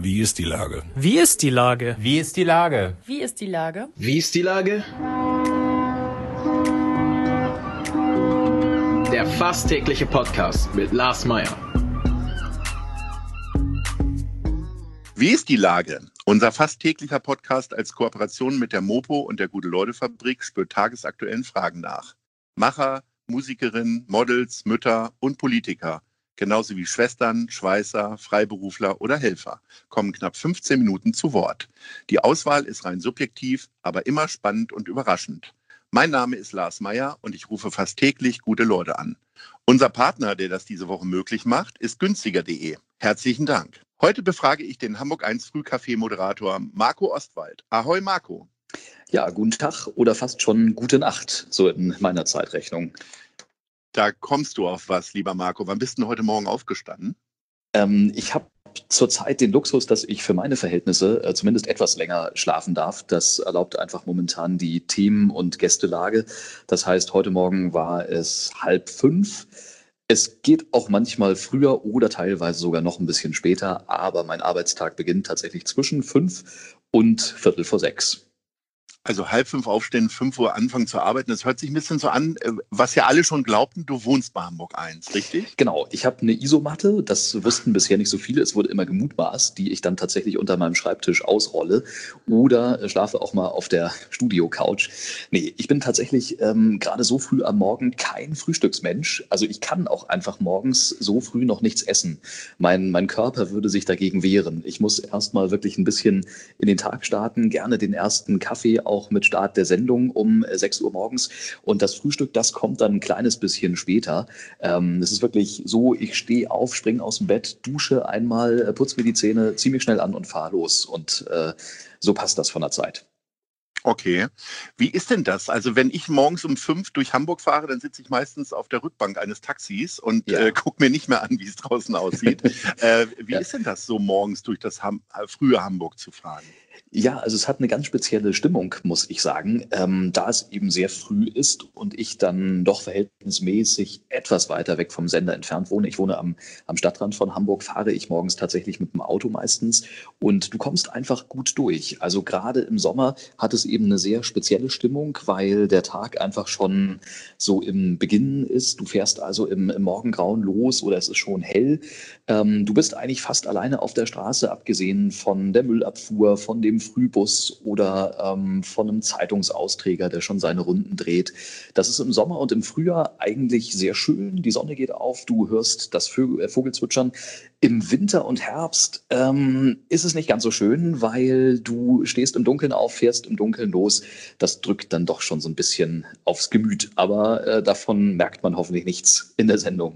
Wie ist die Lage? Wie ist die Lage? Wie ist die Lage? Wie ist die Lage? Wie ist die Lage? Der fast tägliche Podcast mit Lars Meyer. Wie ist die Lage? Unser fast täglicher Podcast als Kooperation mit der Mopo und der Gute-Leute-Fabrik spürt tagesaktuellen Fragen nach. Macher, Musikerinnen, Models, Mütter und Politiker, genauso wie Schwestern, Schweißer, Freiberufler oder Helfer, kommen knapp 15 Minuten zu Wort. Die Auswahl ist rein subjektiv, aber immer spannend und überraschend. Mein Name ist Lars Meyer und ich rufe fast täglich gute Leute an. Unser Partner, der das diese Woche möglich macht, ist günstiger.de. Herzlichen Dank. Heute befrage ich den Hamburg 1 Frühcafé-Moderator Marco Ostwald. Ahoi Marco. Ja, guten Tag oder fast schon gute Nacht, so in meiner Zeitrechnung. Da kommst du auf was, lieber Marco. Wann bist du denn heute Morgen aufgestanden? Ich habe zurzeit den Luxus, dass ich für meine Verhältnisse zumindest etwas länger schlafen darf. Das erlaubt einfach momentan die Themen- und Gästelage. Das heißt, heute Morgen war es 4:30. Es geht auch manchmal früher oder teilweise sogar noch ein bisschen später, aber mein Arbeitstag beginnt tatsächlich zwischen 5 und 5:45. Also 4:30 aufstehen, 5 Uhr anfangen zu arbeiten. Das hört sich ein bisschen so an, was ja alle schon glaubten, du wohnst bei Hamburg 1, richtig? Genau, ich habe eine Isomatte, das wussten bisher nicht so viele, es wurde immer gemutmaßt, die ich dann tatsächlich unter meinem Schreibtisch ausrolle oder schlafe auch mal auf der Studio-Couch. Nee, ich bin tatsächlich gerade so früh am Morgen kein Frühstücksmensch. Also ich kann auch einfach morgens so früh noch nichts essen. Mein Körper würde sich dagegen wehren. Ich muss erstmal wirklich ein bisschen in den Tag starten, gerne den ersten Kaffee auch mit Start der Sendung um 6 Uhr morgens. Und das Frühstück, das kommt dann ein kleines bisschen später. Es ist wirklich so, ich stehe auf, springe aus dem Bett, dusche einmal, putze mir die Zähne, ziehe mich schnell an und fahre los. Und so passt das von der Zeit. Okay. Wie ist denn das? Also wenn ich morgens um 5 durch Hamburg fahre, dann sitze ich meistens auf der Rückbank eines Taxis und gucke mir nicht mehr an, wie es draußen aussieht. Wie ist denn das so, morgens durch das frühe Hamburg zu fahren? Ja, also es hat eine ganz spezielle Stimmung, muss ich sagen, da es eben sehr früh ist und ich dann doch verhältnismäßig etwas weiter weg vom Sender entfernt wohne. Ich wohne am Stadtrand von Hamburg, fahre ich morgens tatsächlich mit dem Auto meistens und du kommst einfach gut durch. Also gerade im Sommer hat es eben eine sehr spezielle Stimmung, weil der Tag einfach schon so im Beginn ist. Du fährst also im Morgengrauen los oder es ist schon hell. Du bist eigentlich fast alleine auf der Straße, abgesehen von der Müllabfuhr, von dem Frühbus oder von einem Zeitungsausträger, der schon seine Runden dreht. Das ist im Sommer und im Frühjahr eigentlich sehr schön. Die Sonne geht auf, du hörst das Vogelzwitschern. Im Winter und Herbst ist es nicht ganz so schön, weil du stehst im Dunkeln auf, fährst im Dunkeln los. Das drückt dann doch schon so ein bisschen aufs Gemüt. Aber davon merkt man hoffentlich nichts in der Sendung.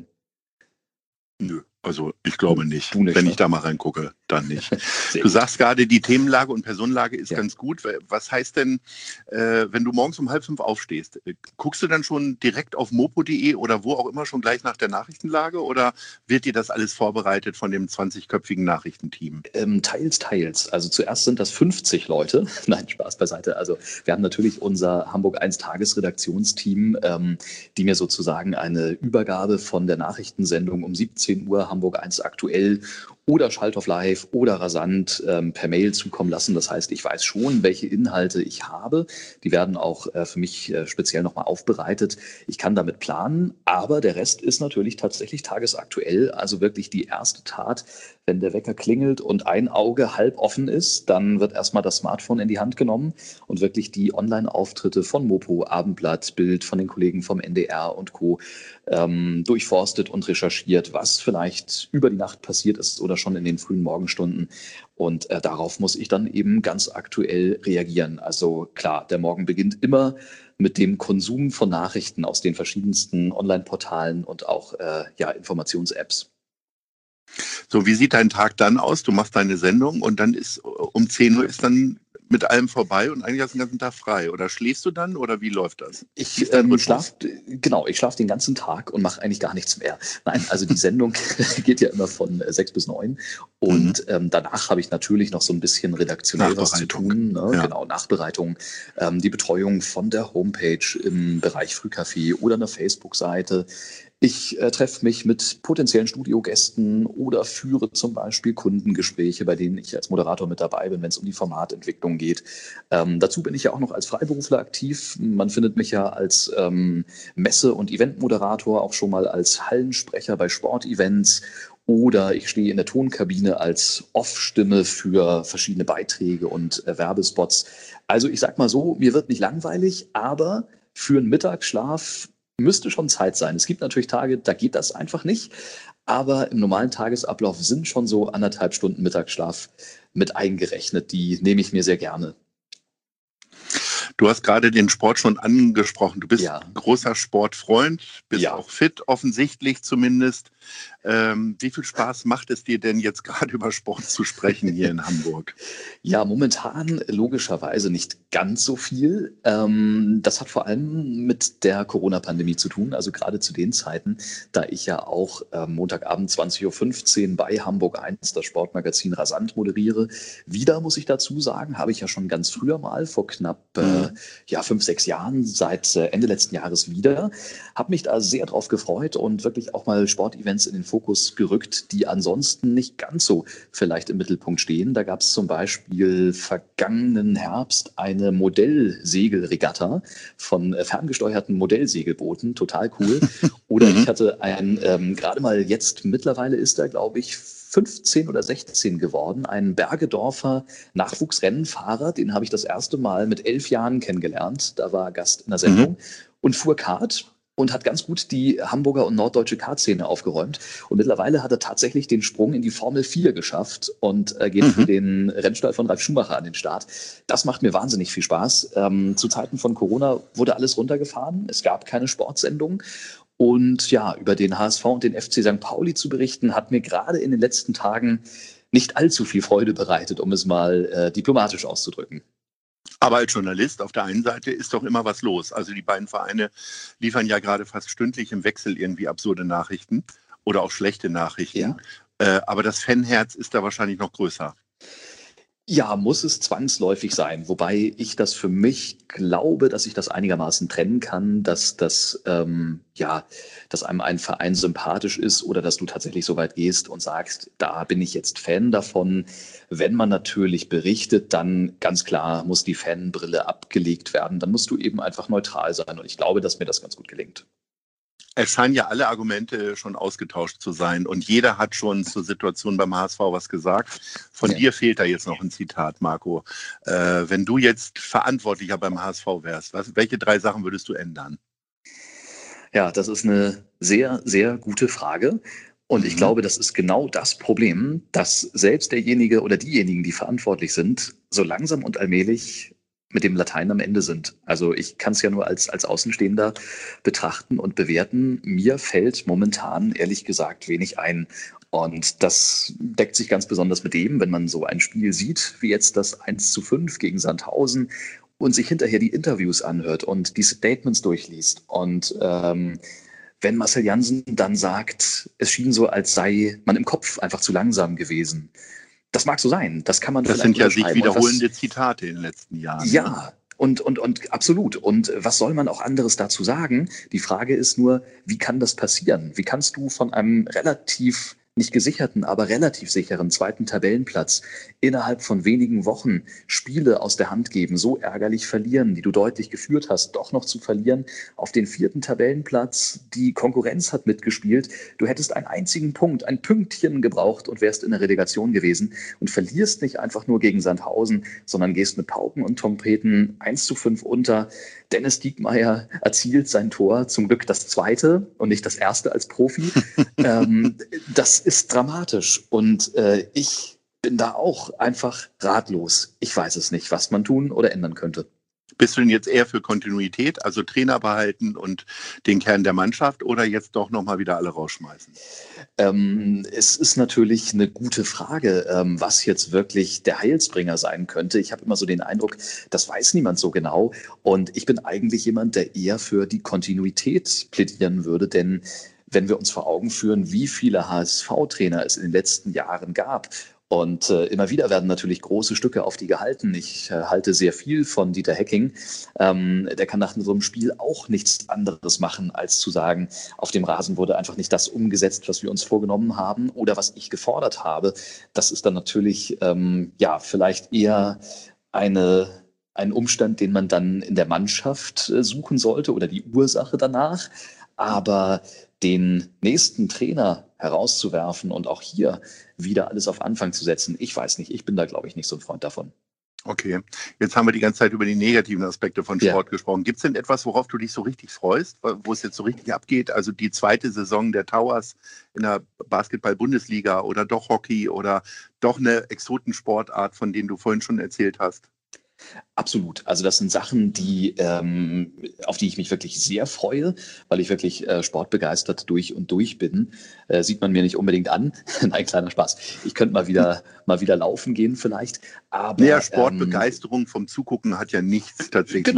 Nö, also ich glaube nicht. Du nicht, Wenn ne? ich da mal reingucke, dann nicht. Sehr Du gut. sagst gerade, die Themenlage und Personenlage ist Ja. ganz gut. Was heißt denn, wenn du morgens um 4:30 aufstehst, guckst du dann schon direkt auf mopo.de oder wo auch immer schon gleich nach der Nachrichtenlage oder wird dir das alles vorbereitet von dem 20-köpfigen Nachrichtenteam? Teils. Also zuerst sind das 50 Leute. Nein, Spaß beiseite. Also wir haben natürlich unser Hamburg 1 Tagesredaktionsteam, die mir sozusagen eine Übergabe von der Nachrichtensendung um 17 Uhr Hamburg 1 aktuell oder Schalt auf Live oder Rasant per Mail zukommen lassen. Das heißt, ich weiß schon, welche Inhalte ich habe. Die werden auch für mich speziell nochmal aufbereitet. Ich kann damit planen, aber der Rest ist natürlich tatsächlich tagesaktuell. Also wirklich die erste Tat, wenn der Wecker klingelt und ein Auge halb offen ist, dann wird erstmal das Smartphone in die Hand genommen und wirklich die Online-Auftritte von Mopo, Abendblatt, Bild, von den Kollegen vom NDR und Co. Durchforstet und recherchiert, was vielleicht über die Nacht passiert ist oder schon in den frühen Morgenstunden. Und darauf muss ich dann eben ganz aktuell reagieren. Also klar, der Morgen beginnt immer mit dem Konsum von Nachrichten aus den verschiedensten Online-Portalen und auch Informations-Apps. So, wie sieht dein Tag dann aus? Du machst deine Sendung und dann ist um 10 Uhr ist dann mit allem vorbei und eigentlich hast du den ganzen Tag frei. Oder schläfst du dann oder wie läuft das? Ich Wie ist dein Rhythmus? schlafe den ganzen Tag und mache eigentlich gar nichts mehr. Nein, also die Sendung geht ja immer von 6 bis 9 und danach habe ich natürlich noch so ein bisschen redaktionell was zu tun. Ne? Ja. Genau, Nachbereitung, die Betreuung von der Homepage im Bereich Frühcafé oder einer Facebook-Seite. Ich treffe mich mit potenziellen Studiogästen oder führe zum Beispiel Kundengespräche, bei denen ich als Moderator mit dabei bin, wenn es um die Formatentwicklung geht. Dazu bin ich ja auch noch als Freiberufler aktiv. Man findet mich ja als Messe- und Eventmoderator, auch schon mal als Hallensprecher bei Sportevents. Oder ich stehe in der Tonkabine als Off-Stimme für verschiedene Beiträge und Werbespots. Also ich sag mal so, mir wird nicht langweilig, aber für einen Mittagsschlaf müsste schon Zeit sein. Es gibt natürlich Tage, da geht das einfach nicht. Aber im normalen Tagesablauf sind schon so 1,5 Stunden Mittagsschlaf mit eingerechnet. Die nehme ich mir sehr gerne. Du hast gerade den Sport schon angesprochen. Du bist Ja. großer Sportfreund, bist Ja. auch fit, offensichtlich zumindest. Wie viel Spaß macht es dir denn jetzt gerade über Sport zu sprechen hier in Hamburg? Ja, momentan logischerweise nicht ganz so viel. Das hat vor allem mit der Corona-Pandemie zu tun, also gerade zu den Zeiten, da ich ja auch Montagabend 20:15 Uhr bei Hamburg 1 das Sportmagazin Rasant moderiere. Wieder, muss ich dazu sagen, habe ich ja schon ganz früher mal, vor knapp 5, 6 Jahren, seit Ende letzten Jahres wieder. Habe mich da sehr drauf gefreut und wirklich auch mal Sportevents in den Fokus gerückt, die ansonsten nicht ganz so vielleicht im Mittelpunkt stehen. Da gab es zum Beispiel vergangenen Herbst eine Modellsegelregatta von ferngesteuerten Modellsegelbooten, total cool. Oder ich hatte gerade mal jetzt, mittlerweile ist er, glaube ich, 15 oder 16 geworden, ein Bergedorfer Nachwuchsrennenfahrer, den habe ich das erste Mal mit 11 Jahren kennengelernt. Da war er Gast in der Sendung und fuhr Kart und hat ganz gut die Hamburger und norddeutsche Kartszene aufgeräumt. Und mittlerweile hat er tatsächlich den Sprung in die Formel 4 geschafft und geht für den Rennstall von Ralf Schumacher an den Start. Das macht mir wahnsinnig viel Spaß. Zu Zeiten von Corona wurde alles runtergefahren. Es gab keine Sportsendung. Und ja, über den HSV und den FC St. Pauli zu berichten, hat mir gerade in den letzten Tagen nicht allzu viel Freude bereitet, um es mal diplomatisch auszudrücken. Aber als Journalist auf der einen Seite ist doch immer was los. Also die beiden Vereine liefern ja gerade fast stündlich im Wechsel irgendwie absurde Nachrichten oder auch schlechte Nachrichten. Ja. Aber das Fanherz ist da wahrscheinlich noch größer. Ja, muss es zwangsläufig sein. Wobei ich das für mich glaube, dass ich das einigermaßen trennen kann, dass einem ein Verein sympathisch ist oder dass du tatsächlich so weit gehst und sagst, da bin ich jetzt Fan davon. Wenn man natürlich berichtet, dann ganz klar muss die Fanbrille abgelegt werden. Dann musst du eben einfach neutral sein. Und ich glaube, dass mir das ganz gut gelingt. Es scheinen ja alle Argumente schon ausgetauscht zu sein und jeder hat schon zur Situation beim HSV was gesagt. Von dir fehlt da jetzt noch ein Zitat, Marco. Wenn du jetzt Verantwortlicher beim HSV wärst, welche 3 Sachen würdest du ändern? Ja, das ist eine sehr, sehr gute Frage. Und ich glaube, das ist genau das Problem, dass selbst derjenige oder diejenigen, die verantwortlich sind, so langsam und allmählich mit dem Latein am Ende sind. Also ich kann es ja nur als Außenstehender betrachten und bewerten. Mir fällt momentan ehrlich gesagt wenig ein. Und das deckt sich ganz besonders mit dem, wenn man so ein Spiel sieht, wie jetzt das 1:5 gegen Sandhausen und sich hinterher die Interviews anhört und die Statements durchliest. Und wenn Marcel Jansen dann sagt, es schien so, als sei man im Kopf einfach zu langsam gewesen. Das mag so sein, das kann man vielleicht. Das sind ja sich wiederholende Zitate in den letzten Jahren. Ja, und absolut. Und was soll man auch anderes dazu sagen? Die Frage ist nur, wie kann das passieren? Wie kannst du von einem relativ nicht gesicherten, aber relativ sicheren 2. Tabellenplatz innerhalb von wenigen Wochen Spiele aus der Hand geben, so ärgerlich verlieren, die du deutlich geführt hast, doch noch zu verlieren auf den 4. Tabellenplatz? Die Konkurrenz hat mitgespielt. Du hättest einen einzigen Punkt, ein Pünktchen gebraucht und wärst in der Relegation gewesen und verlierst nicht einfach nur gegen Sandhausen, sondern gehst mit Pauken und Trompeten 1:5 unter. Dennis Diekmeyer erzielt sein Tor, zum Glück das 2. und nicht das 1. als Profi. Das ist dramatisch und ich bin da auch einfach ratlos. Ich weiß es nicht, was man tun oder ändern könnte. Bist du denn jetzt eher für Kontinuität, also Trainer behalten und den Kern der Mannschaft oder jetzt doch nochmal wieder alle rausschmeißen? Es ist natürlich eine gute Frage, was jetzt wirklich der Heilsbringer sein könnte. Ich habe immer so den Eindruck, das weiß niemand so genau. Und ich bin eigentlich jemand, der eher für die Kontinuität plädieren würde, denn wenn wir uns vor Augen führen, wie viele HSV-Trainer es in den letzten Jahren gab Und immer wieder werden natürlich große Stücke auf die gehalten. Ich halte sehr viel von Dieter Hecking. Der kann nach so einem Spiel auch nichts anderes machen, als zu sagen, auf dem Rasen wurde einfach nicht das umgesetzt, was wir uns vorgenommen haben oder was ich gefordert habe. Das ist dann natürlich vielleicht eher ein Umstand, den man dann in der Mannschaft suchen sollte oder die Ursache danach. Aber den nächsten Trainer herauszuwerfen und auch hier wieder alles auf Anfang zu setzen, ich weiß nicht, ich bin da, glaube ich, nicht so ein Freund davon. Okay, jetzt haben wir die ganze Zeit über die negativen Aspekte von Sport gesprochen. Gibt es denn etwas, worauf du dich so richtig freust, wo es jetzt so richtig abgeht? Also die zweite Saison der Towers in der Basketball-Bundesliga oder doch Hockey oder doch eine Exotensportart, von denen du vorhin schon erzählt hast? Absolut. Also das sind Sachen, auf die ich mich wirklich sehr freue, weil ich wirklich sportbegeistert durch und durch bin. Sieht man mir nicht unbedingt an. Nein, kleiner Spaß. Ich könnte mal wieder laufen gehen vielleicht. Aber ja, Sportbegeisterung vom Zugucken hat ja nichts tatsächlich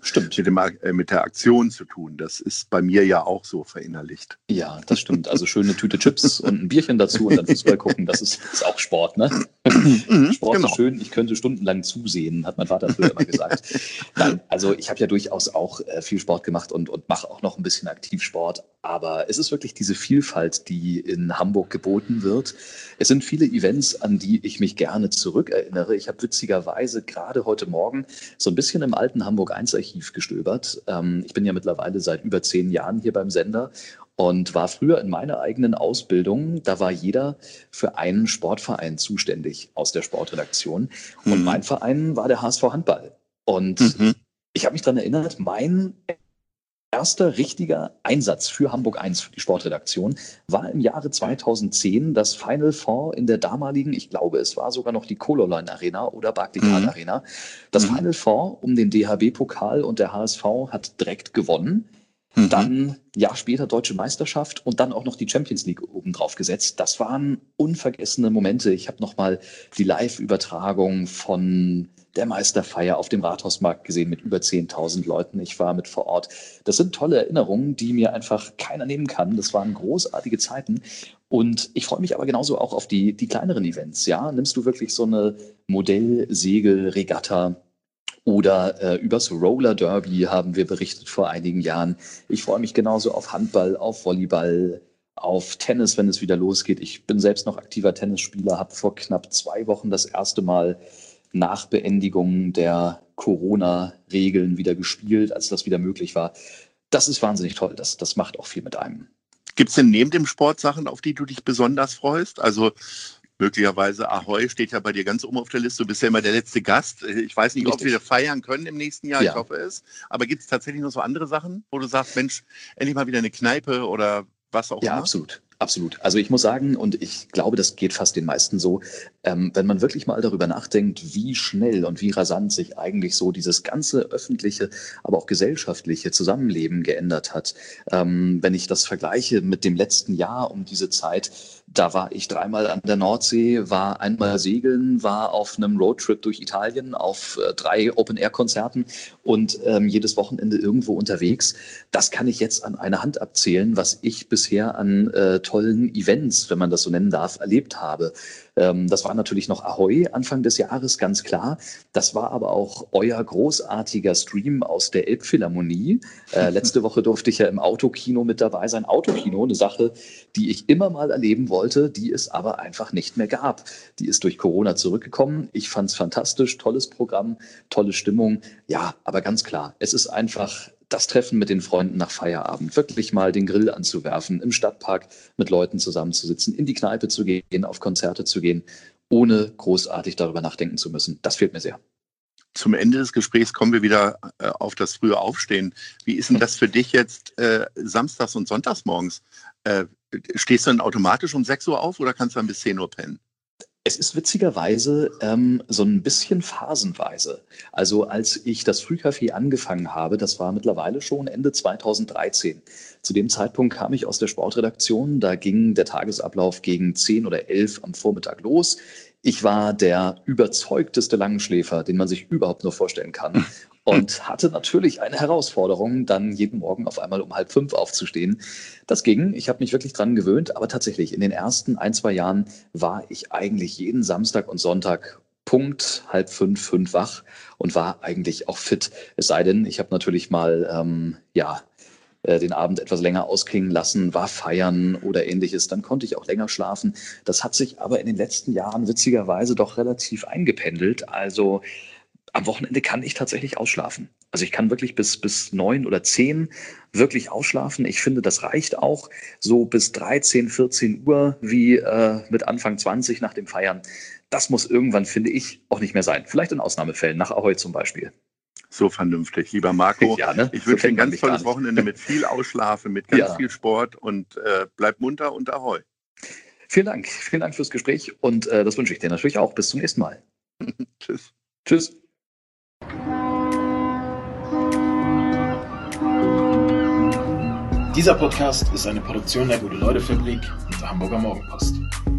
mit der Aktion zu tun. Das ist bei mir ja auch so verinnerlicht. Ja, das stimmt. Also schöne Tüte Chips und ein Bierchen dazu und dann Fußball gucken, das ist auch Sport, ne? Sport ist schön, ich könnte stundenlang zusehen, hat mein Vater früher immer gesagt. Nein, also ich habe ja durchaus auch viel Sport gemacht und mache auch noch ein bisschen Aktivsport. Aber es ist wirklich diese Vielfalt, die in Hamburg geboten wird. Es sind viele Events, an die ich mich gerne zurückerinnere. Ich habe witzigerweise gerade heute Morgen so ein bisschen im alten Hamburg 1 Archiv gestöbert. Ich bin ja mittlerweile seit über 10 Jahren hier beim Sender und war früher in meiner eigenen Ausbildung, da war jeder für einen Sportverein zuständig aus der Sportredaktion. Und mein Verein war der HSV Handball. Und ich habe mich daran erinnert, mein erster richtiger Einsatz für Hamburg 1, für die Sportredaktion, war im Jahre 2010 das Final Four in der damaligen, ich glaube, es war sogar noch die Colorline Arena oder Barclaycard Arena. Das Final Four um den DHB-Pokal und der HSV hat direkt gewonnen. Dann ein Jahr später Deutsche Meisterschaft und dann auch noch die Champions League obendrauf gesetzt. Das waren unvergessene Momente. Ich habe nochmal die Live-Übertragung von der Meisterfeier auf dem Rathausmarkt gesehen mit über 10.000 Leuten. Ich war mit vor Ort. Das sind tolle Erinnerungen, die mir einfach keiner nehmen kann. Das waren großartige Zeiten. Und ich freue mich aber genauso auch auf die kleineren Events. Ja, nimmst du wirklich so eine Modell-Segel-Regatta oder übers Roller Derby haben wir berichtet vor einigen Jahren. Ich freue mich genauso auf Handball, auf Volleyball, auf Tennis, wenn es wieder losgeht. Ich bin selbst noch aktiver Tennisspieler, habe vor knapp 2 Wochen das erste Mal nach Beendigung der Corona-Regeln wieder gespielt, als das wieder möglich war. Das ist wahnsinnig toll. Das macht auch viel mit einem. Gibt es denn neben dem Sport Sachen, auf die du dich besonders freust? Also möglicherweise Ahoi steht ja bei dir ganz oben auf der Liste. Du bist ja immer der letzte Gast. Ich weiß nicht, ob wir feiern können im nächsten Jahr. Ja. Ich hoffe es. Aber gibt es tatsächlich noch so andere Sachen, wo du sagst, Mensch, endlich mal wieder eine Kneipe oder was auch immer? Ja, absolut. Absolut. Also ich muss sagen, und ich glaube, das geht fast den meisten so, wenn man wirklich mal darüber nachdenkt, wie schnell und wie rasant sich eigentlich so dieses ganze öffentliche, aber auch gesellschaftliche Zusammenleben geändert hat. Wenn ich das vergleiche mit dem letzten Jahr um diese Zeit, da war ich 3-mal an der Nordsee, war einmal segeln, war auf einem Roadtrip durch Italien, auf 3 Open-Air-Konzerten und jedes Wochenende irgendwo unterwegs. Das kann ich jetzt an einer Hand abzählen, was ich bisher an tollen Events, wenn man das so nennen darf, erlebt habe. Das war natürlich noch Ahoi Anfang des Jahres, ganz klar. Das war aber auch euer großartiger Stream aus der Elbphilharmonie. Letzte Woche durfte ich ja im Autokino mit dabei sein. Autokino, eine Sache, die ich immer mal erleben wollte, die es aber einfach nicht mehr gab. Die ist durch Corona zurückgekommen. Ich fand es fantastisch, tolles Programm, tolle Stimmung. Ja, aber ganz klar, es ist einfach das Treffen mit den Freunden nach Feierabend, wirklich mal den Grill anzuwerfen, im Stadtpark mit Leuten zusammenzusitzen, in die Kneipe zu gehen, auf Konzerte zu gehen, ohne großartig darüber nachdenken zu müssen. Das fehlt mir sehr. Zum Ende des Gesprächs kommen wir wieder auf das frühe Aufstehen. Wie ist denn das für dich jetzt samstags und sonntags morgens? Stehst du dann automatisch um 6 Uhr auf oder kannst du dann bis 10 Uhr pennen? Es ist witzigerweise so ein bisschen phasenweise. Also als ich das Frühcafé angefangen habe, das war mittlerweile schon Ende 2013. Zu dem Zeitpunkt kam ich aus der Sportredaktion, da ging der Tagesablauf gegen 10 oder 11 am Vormittag los. Ich war der überzeugteste Langschläfer, den man sich überhaupt nur vorstellen kann. und hatte natürlich eine Herausforderung, dann jeden Morgen auf einmal um 4:30 aufzustehen. Das ging, ich habe mich wirklich dran gewöhnt, aber tatsächlich in den ersten 1, 2 Jahren war ich eigentlich jeden Samstag und Sonntag Punkt 4:30, 5 wach und war eigentlich auch fit. Es sei denn, ich habe natürlich mal den Abend etwas länger ausklingen lassen, war feiern oder ähnliches, dann konnte ich auch länger schlafen. Das hat sich aber in den letzten Jahren witzigerweise doch relativ eingependelt. Also am Wochenende kann ich tatsächlich ausschlafen. Also ich kann wirklich bis 9 oder 10 wirklich ausschlafen. Ich finde, das reicht auch so bis 13, 14 Uhr wie mit Anfang 20 nach dem Feiern. Das muss irgendwann, finde ich, auch nicht mehr sein. Vielleicht in Ausnahmefällen, nach Ahoi zum Beispiel. So vernünftig, lieber Marco. Ja, ne? Ich wünsche dir ein ganz mich gar tolles nicht. Wochenende mit viel Ausschlafen, mit ganz Ja. viel Sport und bleib munter und Ahoi. Vielen Dank fürs Gespräch und das wünsche ich dir natürlich auch. Bis zum nächsten Mal. Tschüss. Tschüss. Dieser Podcast ist eine Produktion der Gute-Leute-Fabrik und der Hamburger Morgenpost.